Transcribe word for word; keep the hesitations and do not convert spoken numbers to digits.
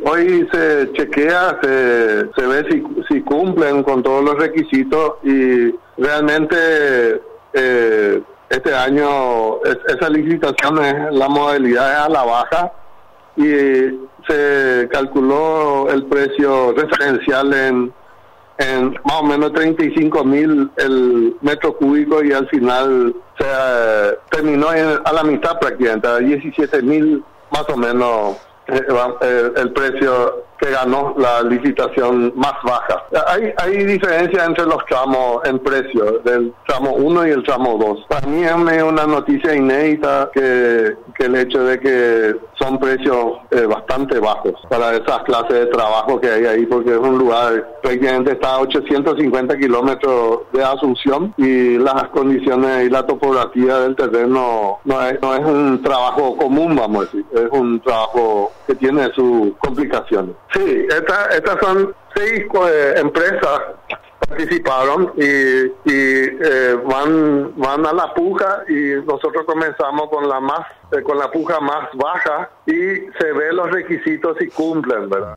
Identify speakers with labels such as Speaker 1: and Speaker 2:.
Speaker 1: hoy se chequea, se, se ve si, si cumplen con todos los requisitos y realmente eh, este año es, esa licitación es la modalidad es a la baja y se calculó el precio referencial en, en más o menos treinta y cinco mil el metro cúbico y al final se eh, terminó en, a la mitad prácticamente, a diecisiete mil más o menos eh, eh, el precio que ganó la licitación más baja. Hay, hay diferencia entre los tramos en precio, del tramo uno y el tramo dos. Para mí es una noticia inédita que, que el hecho de que son precios eh, bastante bajos para esas clases de trabajo que hay ahí, porque es un lugar, prácticamente está a ochocientos cincuenta kilómetros de Asunción y las condiciones y la topografía del terreno no es, no es un trabajo común, vamos a decir, es un trabajo que tiene sus complicaciones. Sí, esta, estas son seis eh, empresas participaron y, y eh, van van a la puja y nosotros comenzamos con la más eh, con la puja más baja y se ve los requisitos y cumplen, ¿verdad?